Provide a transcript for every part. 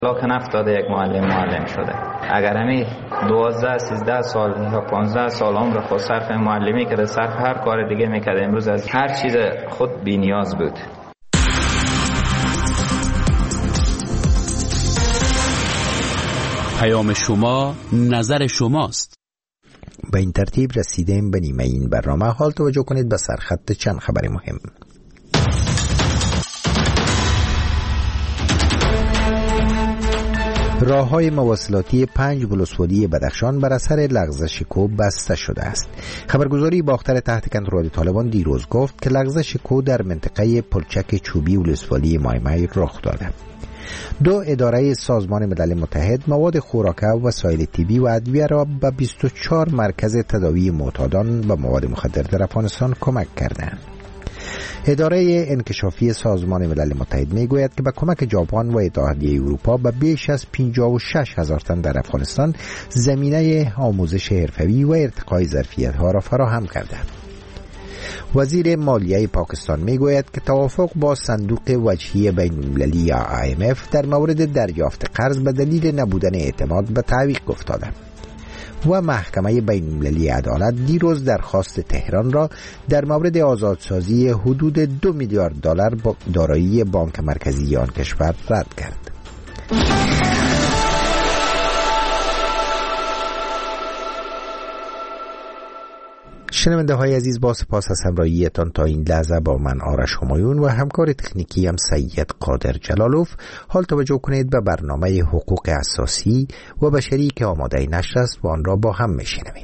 لاک نفتاده یک معلم شده. اگر همین 12 13 سال یا 15 سال عمر خود صرف معلمی کرده، صرف هر کار دیگه میکرده، امروز از هر چیز خود بی‌نیاز بود. پیام شما، نظر شماست. به این ترتیب رسیدیم به نیمه این برنامه. حال توجه کنید به سرخط چند خبر مهم. راه‌های مواصلاتی 5 ولسوالی بدخشان بر اثر لغزش کوه بسته شده است. خبرگزاری باختر تحت کنترل طالبان دیروز گفت که لغزش کوه در منطقه پلچک چوبی ولسوالی مایمای رخ داده. 2 اداره سازمان ملل متحد مواد خوراکه و وسایل طبی و ادویه را به 24 مرکز تداوی معتادان و مواد مخدر در افغانستان کمک کردند. اداره انکشافی سازمان ملل متحد میگوید که با کمک ژاپن و اتحادیه اروپا به بیش از 56,000 تن در افغانستان زمینه آموزش حرفه‌ای و ارتقای ظرفیت‌ها را فراهم کرده. وزیر مالیه پاکستان میگوید که توافق با صندوق وجهی بین‌المللی یا IMF در مورد دریافت قرض به دلیل نبودن اعتماد به تعویق افتاده. و محکمه بین‌المللی عدالت دیروز درخواست تهران را در مورد آزادسازی حدود 2 میلیارد دلار دارایی بانک مرکزی آن کشور رد کرد. شنونده های عزیز، با سپاس از همراهیتان تا این لحظه با من آرش همایون و همکار تکنیکی هم سید قادر جلالوف. حال توجه کنید به برنامه حقوق اساسی و بشری که آماده نشر است و آن را با هم میشنویم.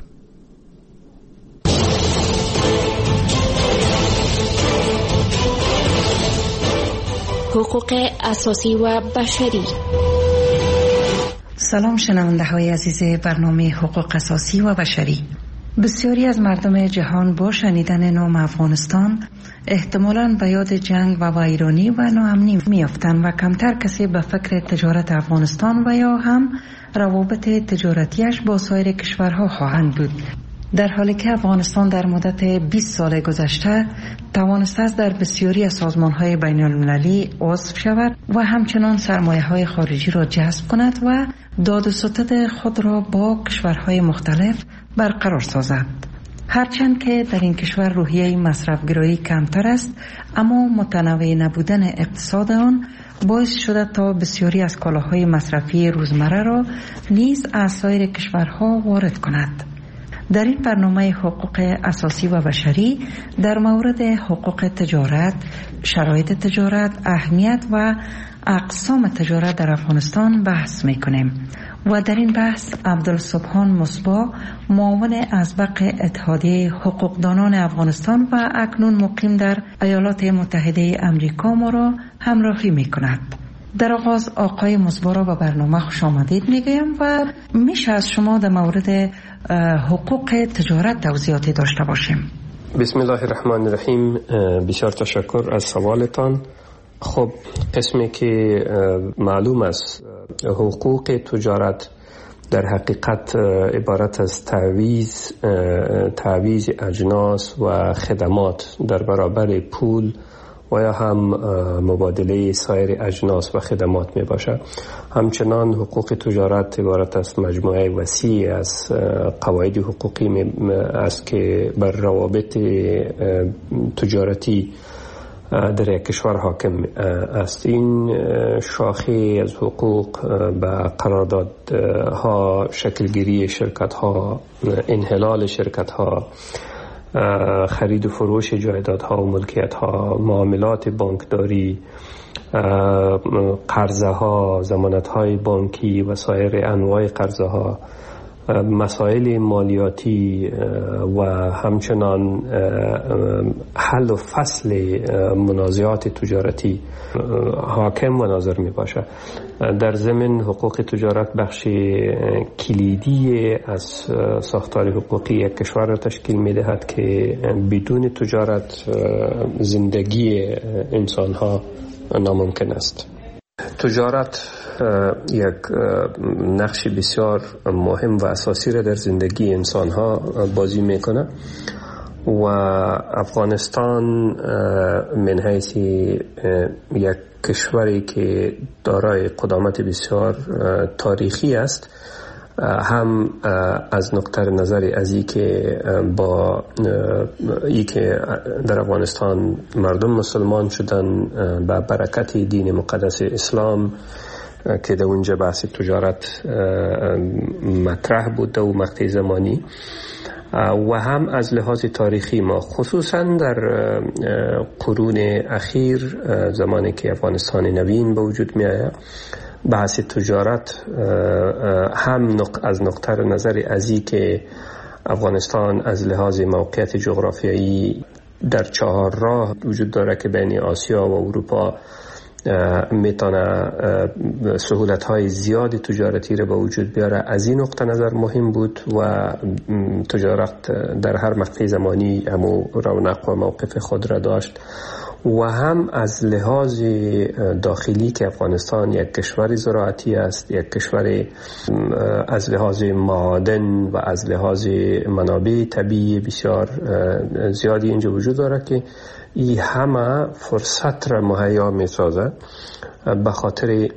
حقوق اساسی و بشری. سلام شنونده های عزیز برنامه حقوق اساسی و بشری. بسیاری از مردم جهان با شنیدن نام افغانستان احتمالاً به یاد جنگ و ویرانی و ناامنی میافتند و کمتر کسی به فکر تجارت افغانستان و یا هم روابط تجارتیش با سایر کشورها خواهند بود. در حالی که افغانستان در مدت 20 سال گذشته توانسته است در بسیاری از سازمان‌های بین‌المللی عضو شود و همچنان سرمایه‌های خارجی را جذب کند و داد و ستد خود را با کشورهای مختلف برقرار سازد. هرچند که در این کشور روحیه مصرفگرایی کمتر است، اما متنوع نبودن اقتصاد آن باعث شده تا بسیاری از کالاهای مصرفی روزمره را نیز از سایر کشورها وارد کند. در این برنامه حقوق اساسی و بشری در مورد حقوق تجارت، شرایط تجارت، اهمیت و اقسام تجارت در افغانستان بحث می‌کنیم و در این بحث عبدالسبحان مصباح، معاون ازبق اتحادیه حقوقدانان افغانستان و اکنون مقیم در ایالات متحده امریکا ما را همراهی می‌کند. در آغاز آقای مصباح را به برنامه خوش آمدید میگویم و میشه از شما در مورد حقوق تجارت توضیحاتی داشته باشیم. بسم الله الرحمن الرحیم. بسیار تشکر از سوالتان. خب، قسمی که معلوم است حقوق تجارت در حقیقت عبارت از تعویض اجناس و خدمات در برابر پول و یا هم مبادله سایر اجناس و خدمات می باشد. همچنان حقوق تجارت عبارت است مجموعه وسیع از قواعد حقوقی است که بر روابط تجارتی در یک کشور حاکم است. این شاخه از حقوق به قراردادها، شکلگیری شرکت‌ها، انحلال شرکت‌ها، خرید و فروش جایدادها و ملکیت‌ها، معاملات بانکداری، قرضه‌ها، ضمانت‌های بانکی و سایر انواع قرضه‌ها، مسائل مالیاتی و همچنان حل و فصل منازعات تجارتی حاکم و ناظر می باشد. در ضمن حقوق تجارت بخش کلیدی از ساختار حقوقی یک کشور را تشکیل می دهد که بدون تجارت زندگی انسانها ناممکن است. تجارت یک نقش بسیار مهم و اساسی را در زندگی انسانها بازی میکنه و افغانستان من حیث یک کشوری که دارای قدامت بسیار تاریخی است، هم از نقطه نظر از ای که با ای که در افغانستان مردم مسلمان شدن با برکت دین مقدس اسلام که در اونجا بحث تجارت مطرح بود و مقطع زمانی، و هم از لحاظ تاریخی ما خصوصا در قرون اخیر زمانی که افغانستان نوین به وجود می آید، بحث تجارت هم از نقطه نظر ازی که افغانستان از لحاظ موقعیت جغرافیایی در 4 راه وجود داره که بین آسیا و اروپا میتونه سهولت‌های زیادی تجارتی رو به وجود بیاره. از این نقطه نظر مهم بود و تجارت در هر مقطع زمانی همو رونق و موقف خود را داشت، و هم از لحاظ داخلی که افغانستان یک کشور زراعتی است، یک کشور از لحاظ معادن و از لحاظ منابع طبیعی بسیار زیادی اینجا وجود داره که این همه فرصت را مهیا می سازد به خاطر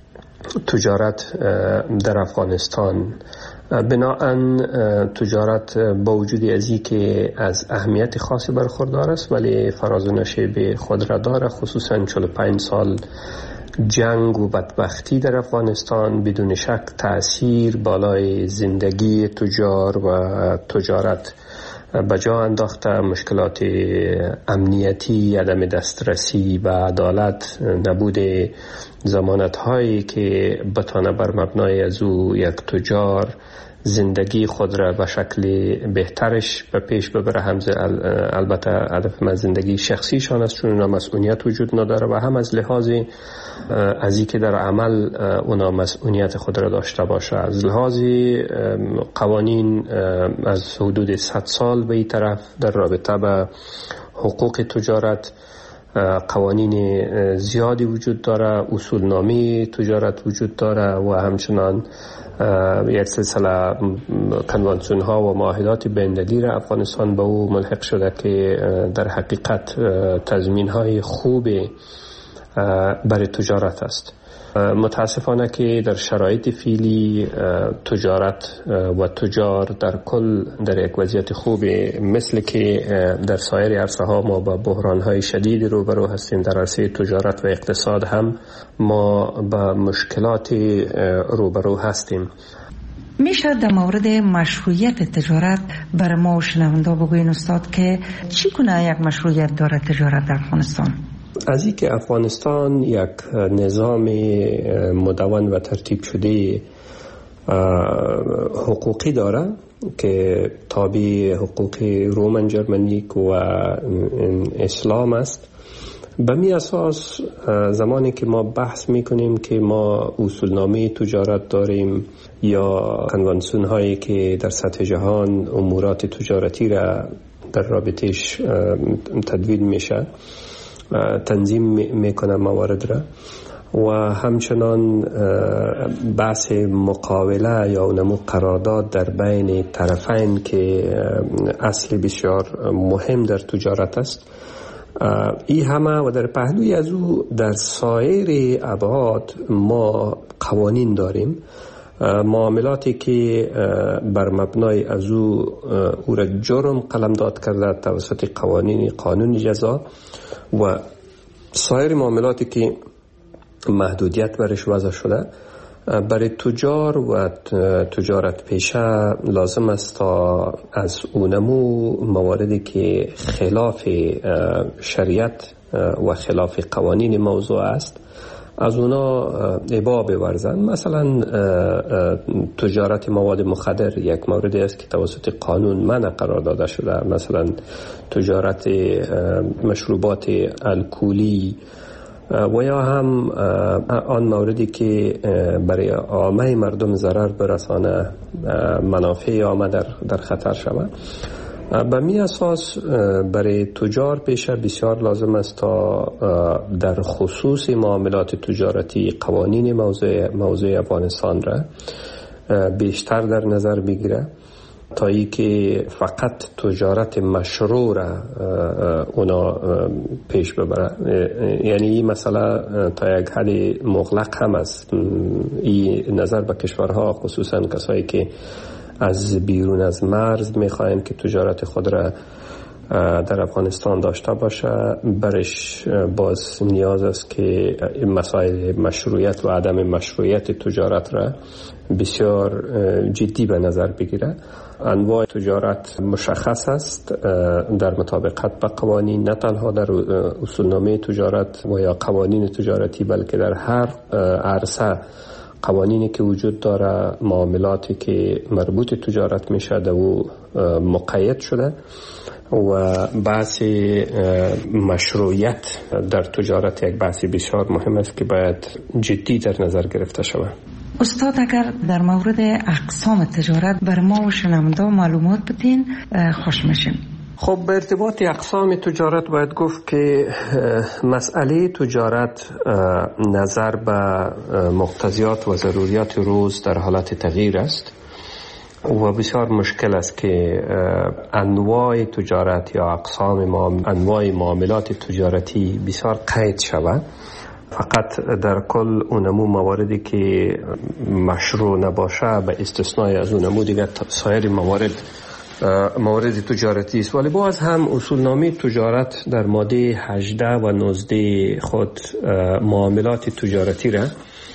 تجارت در افغانستان. بناهن تجارت با وجود ازی که از اهمیت خاصی برخوردار است ولی فراز و نشیب خود را داره، خصوصا 45 سال جنگ و بدبختی در افغانستان بدون شک تأثیر بالای زندگی تجار و تجارت بجا انداخته. مشکلات امنیتی، عدم دسترسی به عدالت، نبود ضمانت هایی که بتانه بر مبنای از او یک تجار زندگی خود را به شکل بهترش به پیش ببره. البته هدف من زندگی شخصیشان است چون اونا مسئولیت وجود نداره، و هم از لحاظ از این که در عمل اونا مسئولیت خود را داشته باشه. از لحاظ قوانین از حدود 100 سال به این طرف در رابطه به حقوق تجارت قوانین زیادی وجود داره، اصولنامه تجارت وجود داره و همچنان یک سلسله کنوانسیون ها و معاهدات بین‌المللی را افغانستان به او ملحق شده که در حقیقت تضمین های خوب برای تجارت است. متاسفانه که در شرایط فعلی تجارت و تجار در کل در یک وضعیت خوب مثل که در سایر عرصه ها ما با بحران های شدید روبرو هستیم. در عرصه تجارت و اقتصاد هم ما با مشکلات روبرو هستیم. میشه در مورد مشروعیت تجارت برای ما شنونده بگوین استاد که چی کنه یک مشروعیت داره تجارت در افغانستان؟ از این که افغانستان یک نظام مدون و ترتیب شده حقوقی داره که تابع حقوق رومن جرمنیک و اسلام است، به می اساس زمانی که ما بحث میکنیم که ما اصولنامه تجارت داریم یا کنوانسیون هایی که در سطح جهان امورات تجارتی را در رابطهش تدوین میشه، تنظیم میکنه موارد را، و همچنان بحث مقاوله یا نمو قرارداد در بین طرفین که اصل بسیار مهم در تجارت است. این همه و در پهلوی از او در سایر ابعاد ما قوانین داریم، معاملاتی که بر مبنای از او را جرم قلمداد کرده توسط قانون جزا، و سایر معاملاتی که محدودیت برش وضع شده. برای تجار و تجارت پیشه لازم است تا از اونمو مواردی که خلاف شریعت و خلاف قوانین موضوع است از اونا ابا بورزن. مثلا تجارت مواد مخدر یک موردی است که توسط قانون منع قرار داده شده. مثلا تجارت مشروبات الکلی و یا هم آن موردی که برای عامه مردم ضرر برسانه، منافع عامه در خطر شود. به می اساس برای تجار پیشه بسیار لازم است تا در خصوص معاملات تجارتی قوانین موضوع افغانستان را بیشتر در نظر بگیره تا ای که فقط تجارت مشروع را اونا پیش ببره. یعنی این مسئله تا یک حد مغلق هم است. این نظر به کشورها، خصوصا کسایی که از بیرون از مرز میخواین که تجارت خود را در افغانستان داشته باشه، برش باز نیاز است که مسائل مشروعیت و عدم مشروعیت تجارت را بسیار جدی به نظر بگیره. انواع تجارت مشخص است در مطابقت به قوانین، نه تنها در اصولنامه تجارت و یا قوانین تجارتی، بلکه در هر عرصه قوانینی که وجود داره، معاملاتی که مربوط تجارت میشه در او مقید شده و بحث مشروعیت در تجارت یک بحث بسیار مهم است که باید جدی در نظر گرفته شود. استاد اگر در مورد اقسام تجارت بر ما و شنونده معلومات بدین خوش میشیم. خب به ارتباط اقسام تجارت باید گفت که مسئله تجارت نظر به مقتضیات و ضروریات روز در حالت تغییر است و بسیار مشکل است که انواع تجارت یا اقسام انواع معاملات تجارتی بسیار قید شود. فقط در کل اونمو مواردی که مشروع نباشه به استثنای از اونمو دیگر سایر موارد تجارتی است. ولی باز هم اصولنامه تجارت در ماده 18 و 19 خود معاملات تجارتی را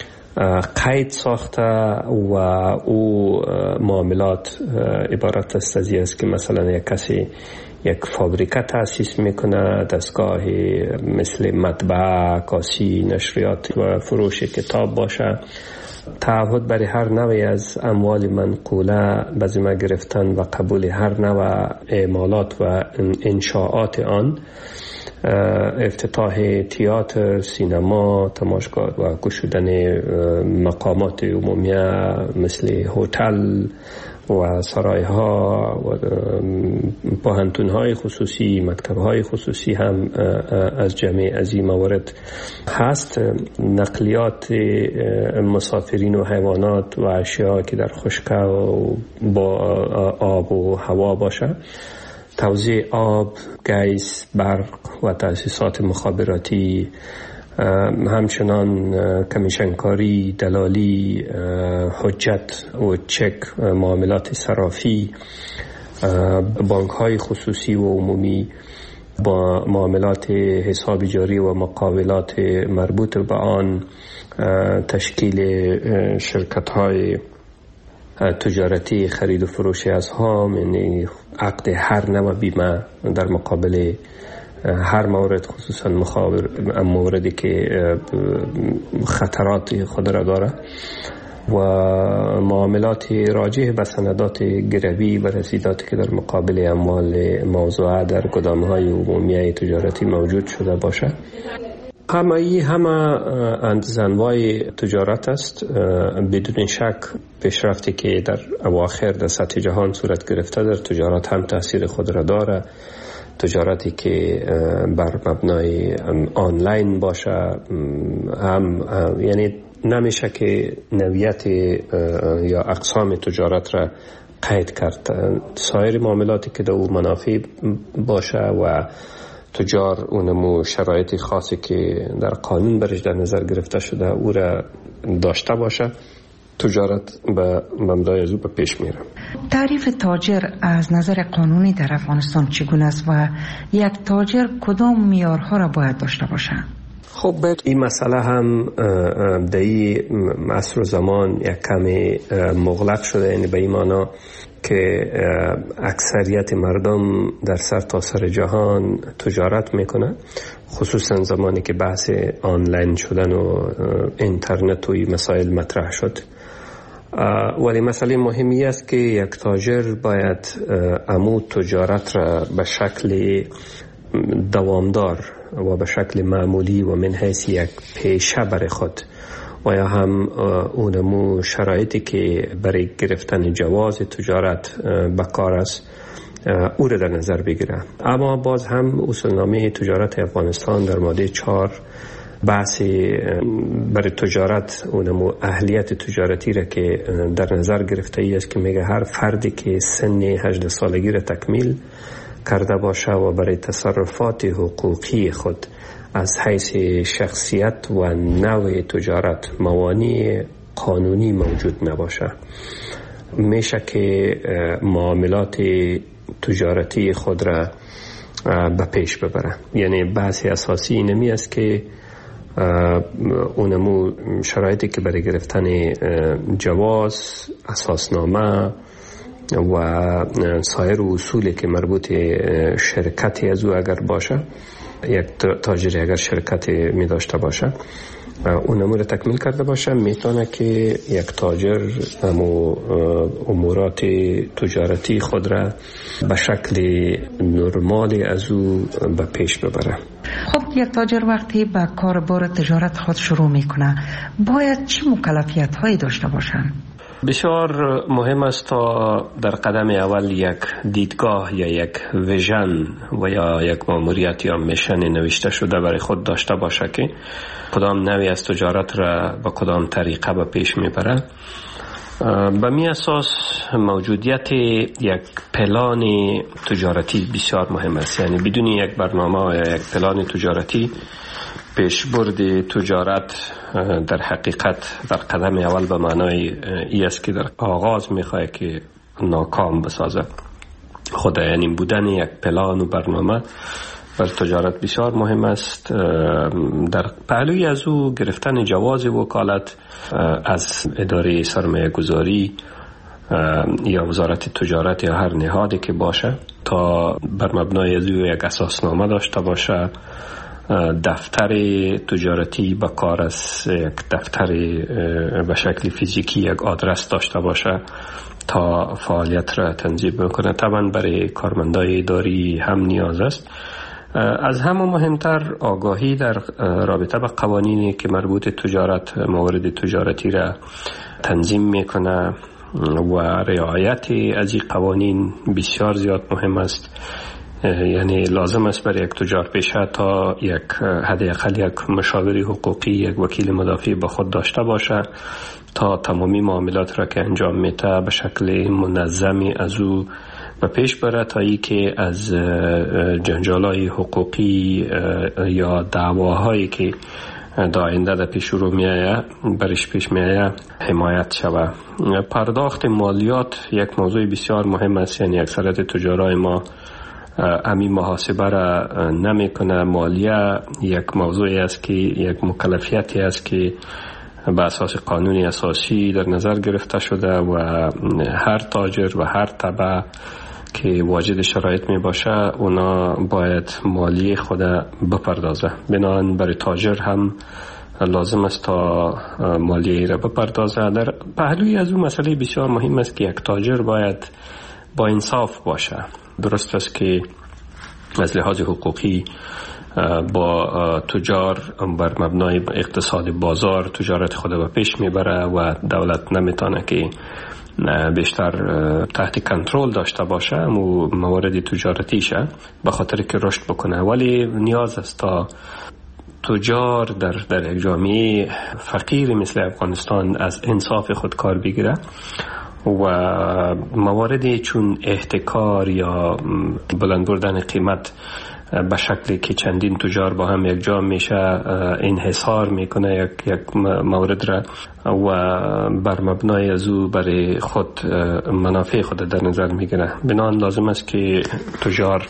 قید ساخته و او معاملات عبارت است که مثلا یک کسی یک فابریکه تأسیس میکنه، دستگاه مثل مطبعه، کاسی، نشریات و فروش کتاب باشه، تعهد برای هر نوعی از اموال منقوله به ذمه گرفتن و قبول هر نوع اعمالات و انشاءات آن، افتتاح تئاتر، سینما، تماشاگاه و گشودن مقامات عمومیه مثل هتل و سرایها و پوهنتون‌های خصوصی، مکتب‌های خصوصی هم از جمعی از این موارد هست. نقلیات مسافرین و حیوانات و اشیاء که در خشک و با آب و هوا باشه، توزیع آب، گیس، برق و تأسیسات مخابراتی، همچنان کمیشنکاری، دلالی، حجت و چک، معاملات صرافی، بانک های خصوصی و عمومی، با معاملات حساب جاری و مقاولات مربوط به آن، تشکیل شرکت های تجارتی، خرید و فروش اسهام، یعنی عقد هر نوع بیمه در مقابل هر مورد، خصوصا موردی که خطرات خود را داره، و معاملات راجع به سندات گروی و رسیداتی که در مقابل اموال موضوعه در گدام‌های عمومی تجارتی موجود شده باشه. همه انواع تجارت است. بدون شک پیشرفتی که در اواخر در سطح جهان صورت گرفته در تجارت هم تاثیر خود را داره. تجارتی که بر مبنای آنلاین باشه هم یعنی نمیشه که نوعیت یا اقسام تجارت را قید کرد. سایر معاملاتی که در او منافع باشه و تجار اونمو شرایط خاصی که در قانون برش در نظر گرفته شده او را داشته باشه، تجارت به مبنای از او به پیش میره. تعریف تاجر از نظر قانونی در افغانستان چگونه است و یک تاجر کدام معیارها را باید داشته باشه؟ خب این مسئله هم در این عصر و زمان یک کمی مغلق شده، یعنی به این معنی که اکثریت مردم در سرتاسر جهان تجارت میکنه، خصوصا زمانی که بحث آنلاین شدن و اینترنت و این مسائل مطرح شد. ولی مسئله مهمی است که یک تاجر باید امو تجارت را به شکل دوامدار و به شکل معمولی و من حیث یک پیشه برای خود و یا هم اونمو شرایطی که برای گرفتن جواز تجارت به کار است او را در نظر بگیره. اما باز هم اصولنامه تجارت افغانستان در ماده 4 بحث برای تجارت اونمو اهلیت تجارتی را که در نظر گرفته ای است که میگه هر فردی که سن 18 سالگی را تکمیل کرده باشه و برای تصرفات حقوقی خود از حیث شخصیت و نوع تجارت موانع قانونی موجود نباشه، میشه که معاملات تجارتی خود را به پیش ببره. یعنی بحث اساسی اینمی است که اونمو شرایطی که برای گرفتن جواز، اساسنامه و سایر اصولی که مربوط شرکتی از او اگر باشه، یک تاجری اگر شرکتی می داشته باشه اون امور تکمیل کرده باشه، میتونه که یک تاجر امورات تجارتی خود را به شکل نرمال از او به پیش ببره. خب یک تاجر وقتی به کاربار تجارت خود شروع میکنه باید چه مکلفیت هایی داشته باشن؟ بسیار مهم است تا در قدم اول یک دیدگاه یا یک ویژن و یا یک ماموریت یا میشن نوشته شده برای خود داشته باشه که کدام نوعی از تجارت را به کدام طریقه به پیش میبره. به می اساس موجودیت یک پلان تجارتی بسیار مهم است. یعنی بدون یک برنامه یا یک پلان تجارتی پیشبرد تجارت در حقیقت در قدم اول به معنای ای است که در آغاز میخواه که ناکام بسازه. خود یعنی بودن یک پلان و برنامه بر تجارت بسیار مهم است. در پهلوی از او گرفتن جواز وکالت از اداره سرمایه گذاری یا وزارت تجارت یا هر نهادی که باشه تا بر مبنای از او یک اساسنامه داشته باشه، دفتر تجارتی به کار است، یک دفتر به شکل فیزیکی، یک آدرس داشته باشه تا فعالیت را تنظیم بکنه. طبعا برای کارمندای اداری هم نیاز است. از همه مهمتر آگاهی در رابطه با قوانینی که مربوط تجارت، موارد تجارتی را تنظیم میکنه و رعایت از این قوانین بسیار زیاد مهم است. یعنی لازم است برای یک تجار پیشه تا یک حداقل یک مشاور حقوقی، یک وکیل مدافع با خود داشته باشه تا تمامی معاملات را که انجام میده به شکل منظمی از او به پیش بره تا ای که از جنجالای حقوقی یا دعواهایی که در آینده در پیش رو میآید برش پیش میآید حمایت شود. پرداخت مالیات یک موضوع بسیار مهم است. یعنی اکثریت تجارای ما امی محاسبه را نمی کنه. مالیه یک موضوعی است که یک مکلفیتی است که به اساس قانونی اساسی در نظر گرفته شده و هر تاجر و هر تبع که واجد شرایط می باشه اونا باید مالیه خود بپردازه. بنابراین برای تاجر هم لازم است تا مالیه را بپردازه. در پهلوی از اون مسئله بسیار مهم است که یک تاجر باید با انصاف باشه. درست است که از لحاظ حقوقی با تجار بر مبنای اقتصاد بازار تجارت خود به پیش میبره و دولت نمیتونه که بیشتر تحت کنترل داشته باشه و موارد تجارتیشه به خاطر که رشد بکنه. ولی نیاز است تا تجار در یک جامعه فقیر مثل افغانستان از انصاف خود کار بگیره و مواردی چون احتکار یا بلند بردن قیمت به شکلی که چندین تجار با هم یک جا میشه انحصار میکنه یک مورد را و بر مبنای از او برای خود منافع خود در نظر میگیره. بنابراین لازم است که تجار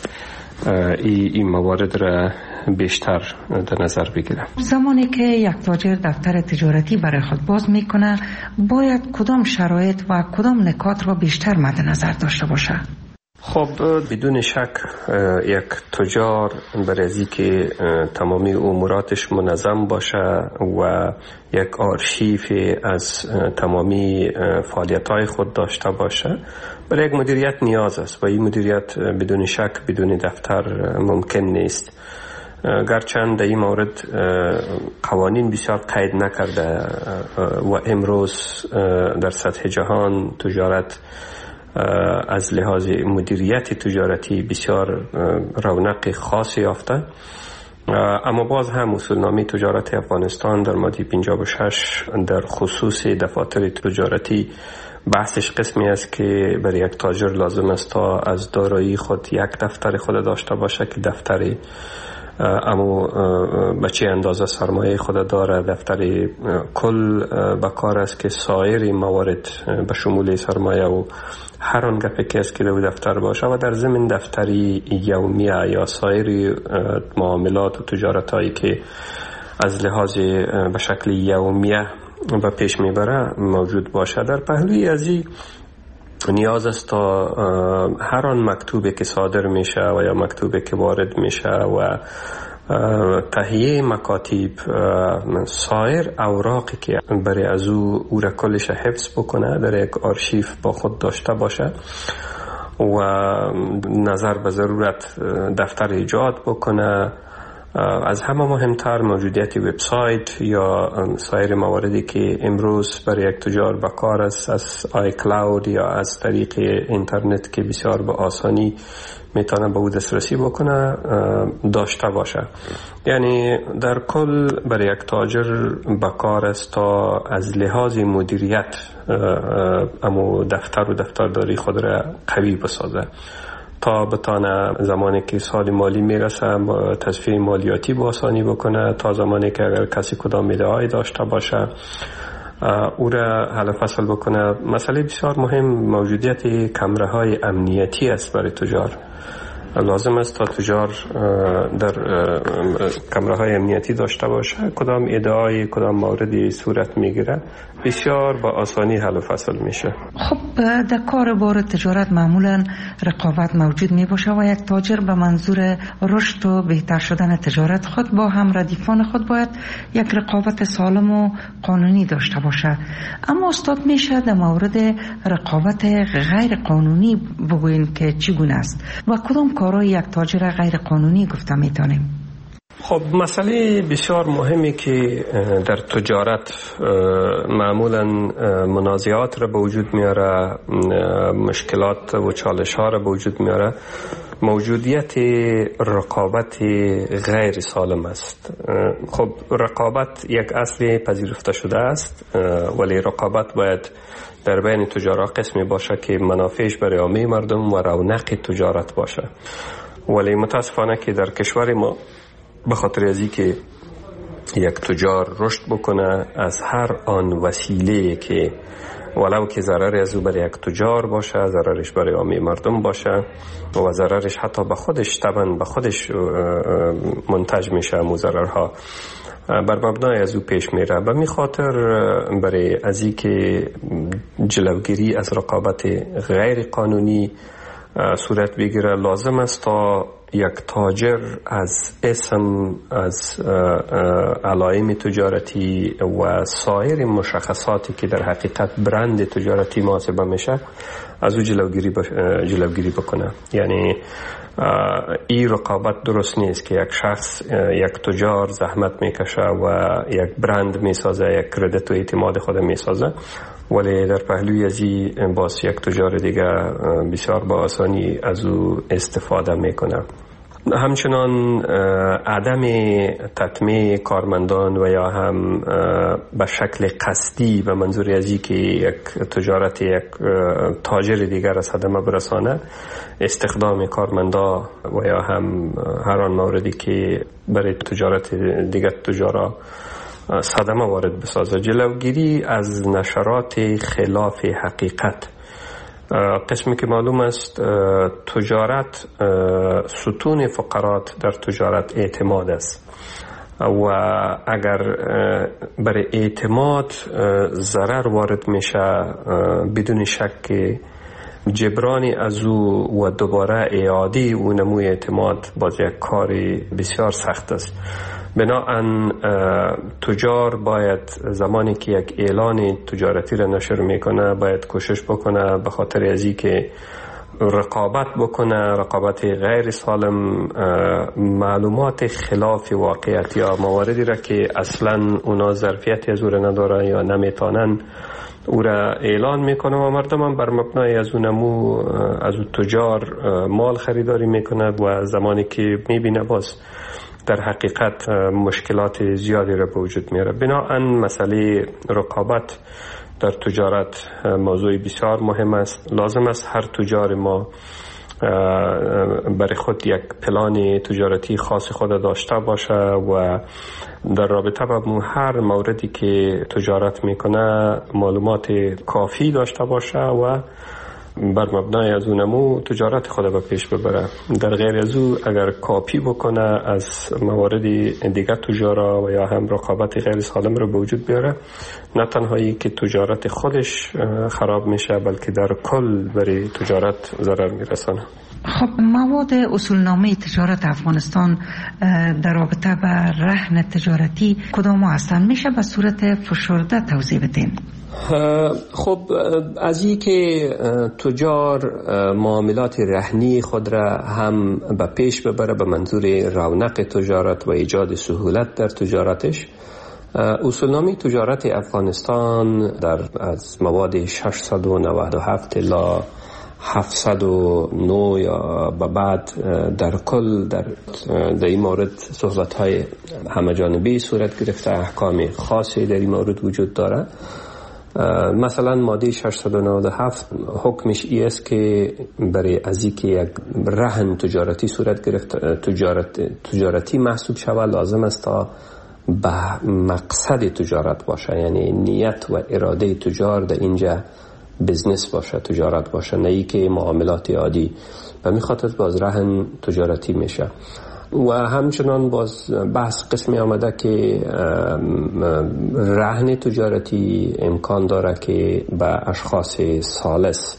این موارد را بیشتر در نظر بگیره. زمانی که یک تاجر دفتر تجارتی برای خود باز میکنه باید کدام شرایط و کدام نکات را بیشتر مد نظر داشته باشه؟ خب بدون شک یک تجار برای از که تمامی اموراتش منظم باشه و یک آرشیف از تمامی فعالیت‌های خود داشته باشه برای یک مدیریت نیاز است و این مدیریت بدون شک بدون دفتر ممکن نیست. گرچند در این مورد قوانین بسیار قید نکرده و امروز در سطح جهان تجارت از لحاظ مدیریت تجارتی بسیار رونق خاصی یافته، اما باز هم اصولنامه تجارت افغانستان در ماده 56 در خصوص دفاتر تجارتی بحثش قسمی است که برای یک تاجر لازم است تا از دارایی خود یک دفتر خود داشته باشه که دفتر اما به چه اندازه سرمایه خود داره، دفتر کل به کار است که سایر موارد به شمول سرمایه و هر آن گپی که است که در دفتر باشه و در ضمن دفتری یومیه یا سایر معاملات و تجارت هایی که از لحاظ به شکل یومیه به پیش میبره موجود باشه. در پهلوی از این نیاز است تا هر آن مکتوبی که صادر میشه و یا مکتوبی که وارد میشه و تهیه مکاتب سایر اوراقی که برای از او را کلش حفظ بکنه در یک آرشیف با خود داشته باشه و نظر به ضرورت دفتر ایجاد بکنه. از همه مهمتر موجودیت وبسایت یا سایر مواردی که امروز برای یک تجار به کار است از آی کلاود یا از طریق اینترنت که بسیار به آسانی میتونه به او دسترسی بکنه داشته باشه. یعنی در کل برای یک تاجر به کار است تا از لحاظ مدیریت اما دفتر و دفترداری خود را قوی بسازه تا بتانه زمانی که سال مالی میرسه تصفیه مالیاتی با آسانی بکنه، تا زمانی که اگر کسی کدام میده‌ای داشته باشه او را حل فصل بکنه. مسئله بسیار مهم موجودیت کمره‌های امنیتی است برای تجار. لازم است تا تجار در کمره‌های امنیتی داشته باشه. کدام ادعای کدام موردی صورت میگیره بسیار با آسانی حل و فصل میشه. خب در کار بار تجارت معمولا رقابت موجود می باشه و یک تاجر به منظور رشد و بهتر شدن تجارت خود با هم ردیفان خود باید یک رقابت سالم و قانونی داشته باشه. اما استاد میشه در مورد رقابت غیر قانونی بگوییم که چگونه است و کدام کارهای یک تاجر غیر قانونی گفته میتونیم؟ خب مسئله بسیار مهمی که در تجارت معمولا منازعات را به وجود میاره، مشکلات و چالش ها را به وجود میاره، موجودیت رقابت غیر سالم است. خب رقابت یک اصل پذیرفته شده است، ولی رقابت باید در بین تجارا قسمی باشه که منافعش برای عامه مردم و رونق تجارت باشه. ولی متاسفانه که در کشور ما به خاطر ازی که یک تجار رشد بکنه از هر آن وسیله که ولو که ضرری از او برای یک تجار باشه، ضررش برای عامه مردم باشه و ضررش حتی به خودش طبعا به خودش منتج میشه، مضررها بر مبنای از او پیش میره. به می خاطر برای ازی که جلوگیری از رقابت غیر قانونی صورت بگیره لازم است تا یک تاجر از اسم، از علائم تجارتی و سایر مشخصاتی که در حقیقت برند تجارتی محاسبه میشه از او جلوگیری بکنه. یعنی این رقابت درست نیست که یک شخص، یک تجار زحمت میکشه و یک برند میسازه، یک کردیت و اعتماد خود میسازه، ولی در پهلوی ازی باز یک تجار دیگه بسیار با آسانی از او استفاده میکنه. همچنان عدم تطمیع کارمندان و یا هم به شکل قصدی به منظور ازی که یک تجارت یک تاجر دیگر از صدمه برسانه، استخدام کارمندا و یا هم هر آن موردی که برای تجارت دیگر تجارا صدمه وارد بسازه. جلوگیری از نشرات خلاف حقیقت. قسمی که معلوم است تجارت، ستون فقرات در تجارت اعتماد است و اگر برای اعتماد ضرر وارد میشه بدون شک جبرانی از او و دوباره اعاده او نموی اعتماد باز یک کاری بسیار سخت است. بنابراین تجار باید زمانی که یک اعلان تجارتی را نشر میکنه باید کوشش بکنه به خاطر ازی که رقابت بکنه، رقابت غیر سالم، معلومات خلاف واقعیت یا مواردی را که اصلا اونا ظرفیتی از او را نداره یا نمیتونن او را اعلان میکنه و مردم هم بر مبنای از اون نمو از اون تجار مال خریداری میکنه و زمانی که میبینه باز در حقیقت مشکلات زیادی را به وجود میاره. بنابراین مسئله رقابت در تجارت موضوع بسیار مهم است. لازم است هر تجار ما برای خود یک پلان تجارتی خاص خود داشته باشه و در رابطه با هر موردی که تجارت میکنه معلومات کافی داشته باشه و بر مبنای از اونمو تجارت خود به پیش ببره. در غیر از او اگر کاپی بکنه از موارد دیگر تجارا و یا هم رقابت غیر سالم رو به وجود بیاره، نه تنهایی که تجارت خودش خراب میشه بلکه در کل برای تجارت ضرر میرسانه. خب مواد اصولنامه تجارت افغانستان در رابطه با رهن تجارتی کدام هستند؟ میشه به صورت فشرده توضیح بدین؟ خب از این که تجار معاملات رهنی خود را هم به پیش ببره به منظور رونق تجارت و ایجاد سهولت در تجارتش، اصولنامه تجارت افغانستان از مواد 697 الی 709 یا به بعد در کل در این مورد صحبت‌های همه‌جانبه صورت گرفته، احکام خاصی در این مورد وجود داره. مثلا ماده 697 حکمش ای است که برای از اینکه یک رهن تجارتی صورت گرفت تجارتی محسوب شود لازم است تا به مقصد تجارت باشه، یعنی نیت و اراده تجار در اینجا بزنس باشه، تجارت باشه، نه ای که معاملات عادی. و می خاطر باز رهن تجارتی میشه. و همچنان باز بحث قسمی آمده که رهن تجارتی امکان داره که به اشخاص ثالث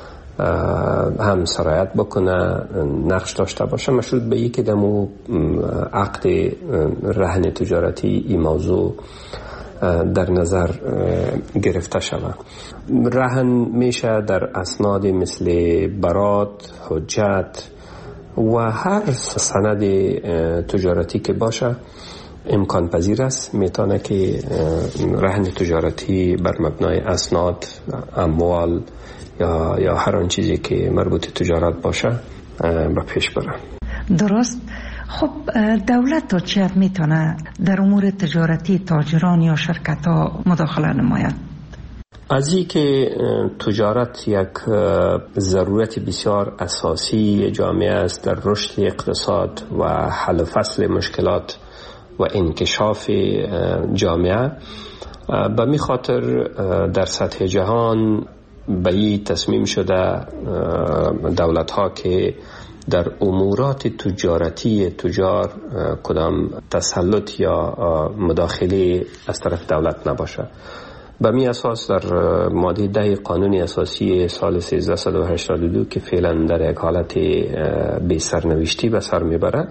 هم سرایت بکنه، نقش داشته باشه، مشروط به که دمو عقد رهن تجارتی این موضوع در نظر گرفته شود. رهن میشه در اسناد مثل برات، حجت و هر سند تجارتی که باشه امکان پذیر است. میتونه که رهن تجارتی بر مبنای اسناد، اموال یا هر آن چیزی که مربوط تجارت باشه به پیش بره. درست. خب دولت تا چه حد میتونه در امور تجارتی تاجران یا شرکت ها مداخله نماید؟ از این که تجارت یک ضرورت بسیار اساسی جامعه است در رشد اقتصاد و حل و فصل مشکلات و انکشاف جامعه، به می خاطر در سطح جهان به این تصمیم شده دولت ها که در امورات تجارتی تجار کدام تسلط یا مداخله از طرف دولت نباشه. به می اساس در ماده 10 قانون اساسی سال 1382 که فعلا در یک حالت بی سرنوشتی به سر میبره،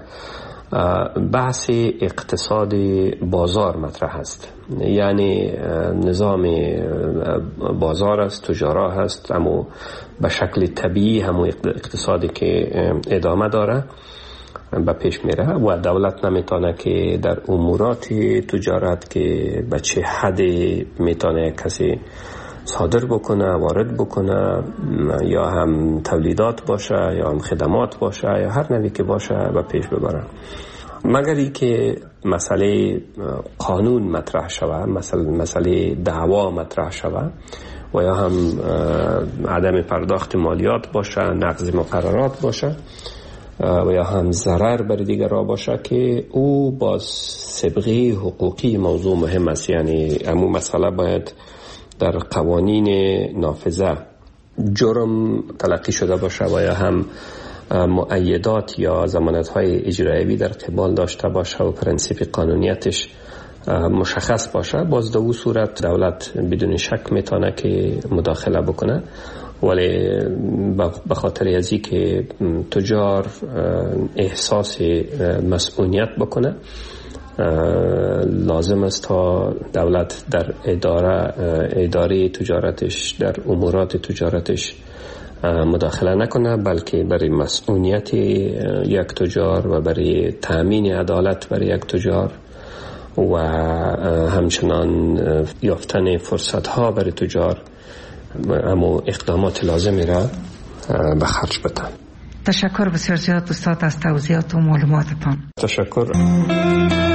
بحث اقتصاد بازار مطرح است. یعنی نظام بازار است، تجارت هست، اما به شکل طبیعی همون اقتصادی که ادامه داره به پیش میره و دولت نمیتونه که در امورات تجارت که به چه حد میتونه کسی صادر بکنه، وارد بکنه، یا هم تولیدات باشه یا هم خدمات باشه یا هر نوعی که باشه به پیش ببره، مگر ای که مسئله قانون مطرح شود، مسئله دعوا مطرح شود و یا هم عدم پرداخت مالیات باشه، نقض مقررات باشه و یا هم ضرر بر دیگر را باشه که او باز سابقه حقوقی موضوع مهم است. یعنی امو مسئله باید در قوانین نافذه جرم تلقی شده باشه و یا هم مؤیدات یا ضمانت‌های اجرایی در قبال داشته باشه و پرنسیپ قانونیتش مشخص باشه. باز در او صورت دولت بدون شک میتونه که مداخله بکنه، ولی به خاطر ازی که تجار احساس مسئولیت بکنه لازم است تا دولت در اداره تجارتش، در امورات تجارتش مداخله نکنه، بلکه برای مسئولیت یک تجار و برای تأمین عدالت برای یک تجار و همچنان یافتن فرصت ها برای تجار اما اقدامات لازمی را به خرج بدن. تشکر بسیار زیاد استاد از توضیحات و معلوماتتان. تشکر.